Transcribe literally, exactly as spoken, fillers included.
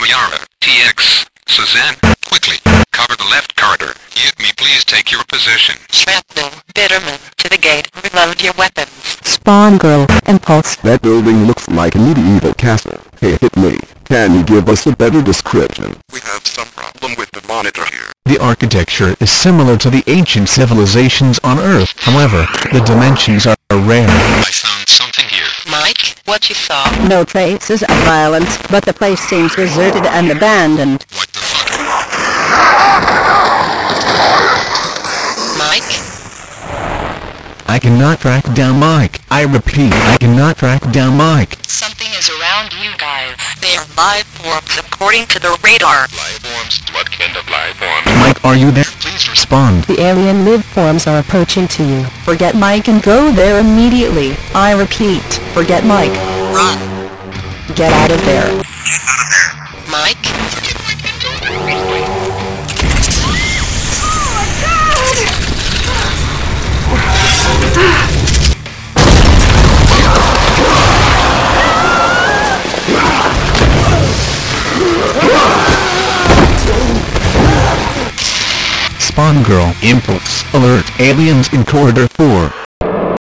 Yara, T X, Suzanne, quickly, cover the left corridor. Hit me, please take your position. Shrapnel, Bitterman, to the gate, reload your weapons. Spawn Girl, Impulse. That building looks like a medieval castle. Hey, hit me. Can you give us a better description? We have some problem with the monitor here. The architecture is similar to the ancient civilizations on Earth, however, the dimensions are rare. I found something here. Mike, what you saw? No traces of violence, but the place seems deserted and abandoned. What the fuck? Mike? I cannot track down Mike. I repeat, I cannot track down Mike. Something is around you guys. They are live forms according to the radar. Live forms? What kind of live forms? Mike, are you there? Please respond. The alien live forms are approaching to you. Forget Mike and go there immediately. I repeat, forget Mike. Run. Get out of there. Mike? Spawn Girl, Impulse, alert, aliens in corridor four.